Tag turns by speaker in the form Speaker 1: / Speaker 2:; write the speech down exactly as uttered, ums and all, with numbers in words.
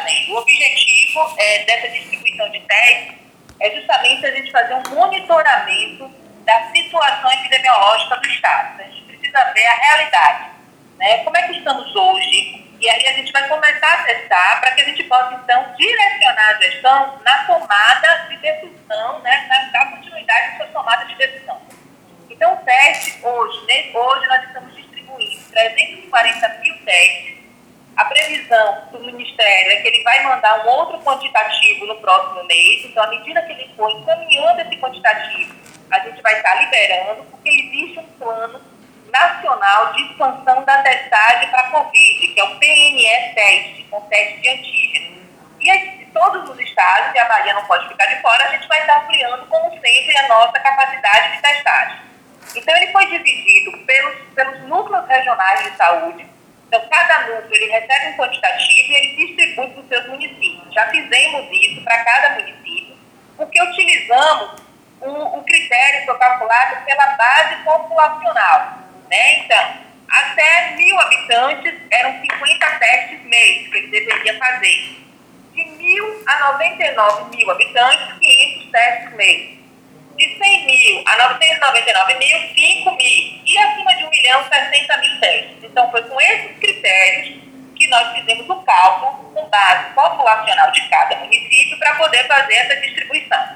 Speaker 1: fazendo. O objetivo é, dessa distribuição de testes é justamente a gente fazer um monitoramento da situação epidemiológica do Estado. A gente precisa ver a realidade, né? Como é que estamos hoje? E aí a gente vai começar a testar para que a gente possa, então, direcionar a gestão na tomada de decisão, né? na, na continuidade da sua tomada de decisão. Então, o teste hoje, né? hoje nós estamos distribuindo trezentos e quarenta mil testes. A previsão do Ministério é que ele vai mandar um outro quantitativo no próximo mês. Então, à medida que ele for encaminhando esse quantitativo, a gente vai estar liberando, porque existe um plano nacional de expansão da testagem para a Covid, que é o P N E-Teste, com teste de antígeno. E aí, todos os estados, e a Bahia não pode ficar de fora, a gente vai estar ampliando, como sempre, a nossa capacidade de testagem. Então, ele foi dividido pelos, pelos núcleos regionais de saúde. Então, cada núcleo ele recebe um quantitativo e ele distribui para os seus municípios. Já fizemos isso para cada município, porque utilizamos um, um critério que foi calculado pela base populacional. Né? Então, até mil habitantes eram cinquenta testes mês que ele deveria fazer. De mil a noventa e nove mil habitantes, quinhentos testes mês. De cem mil a novecentos e noventa e nove mil, cinco mil. E acima de um milhão, sessenta mil testes. Então, foi com esses critérios que nós fizemos o cálculo com base populacional de cada município para poder fazer essa distribuição